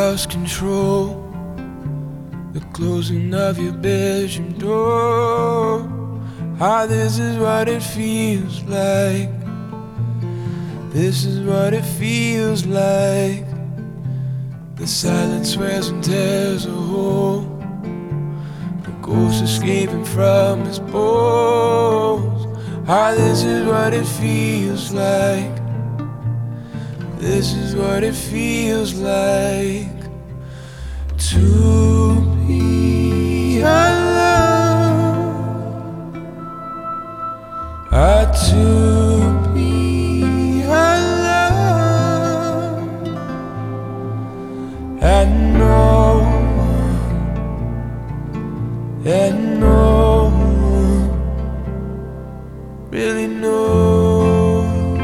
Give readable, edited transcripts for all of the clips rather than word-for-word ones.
lost control. The closing of your bedroom door. Ah, this is what it feels like. This is what it feels like. The silence wears and tears a hole. The ghost escaping from his bones. Ah, this is what it feels like. This is what it feels like to be alone. To be alone. And no one really knows.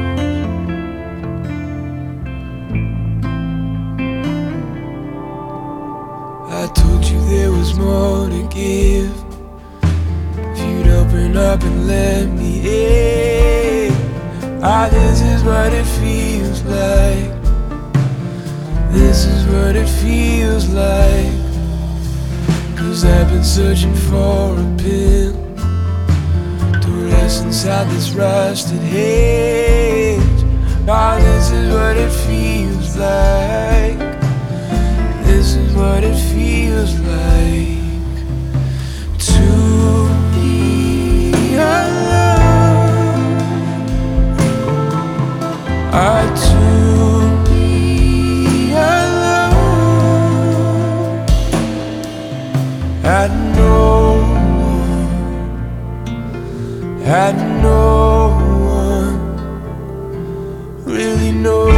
I told you there was more to give. If you'd open up and let me in. Ah, this is what it feels like. This is what it feels like. 'Cause I've been searching for a pill to rest inside this rusted hedge. Ah, this is what it feels like. This is what it feels like to be alone. To be alone. And no one really knows.